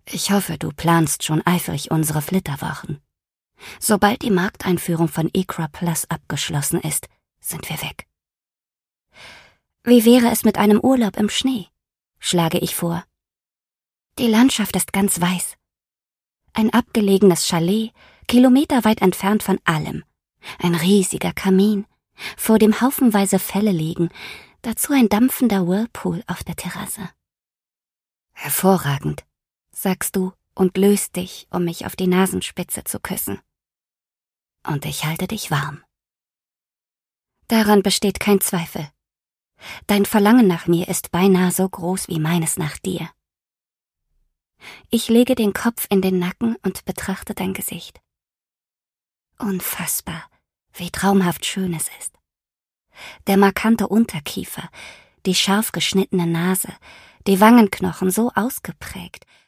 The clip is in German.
Ich hoffe, du planst schon eifrig unsere Flitterwochen. Sobald die Markteinführung von Ikra Plus abgeschlossen ist, sind wir weg. Wie wäre es mit einem Urlaub im Schnee? Schlage ich vor. Die Landschaft ist ganz weiß. Ein abgelegenes Chalet, kilometerweit entfernt von allem. Ein riesiger Kamin, vor dem haufenweise Felle liegen, dazu ein dampfender Whirlpool auf der Terrasse. Hervorragend, sagst du und löst dich, um mich auf die Nasenspitze zu küssen. Und ich halte dich warm. Daran besteht kein Zweifel. Dein Verlangen nach mir ist beinahe so groß wie meines nach dir. Ich lege den Kopf in den Nacken und betrachte dein Gesicht. Unfassbar, wie traumhaft schön es ist. Der markante Unterkiefer, die scharf geschnittene Nase, die Wangenknochen so ausgeprägt,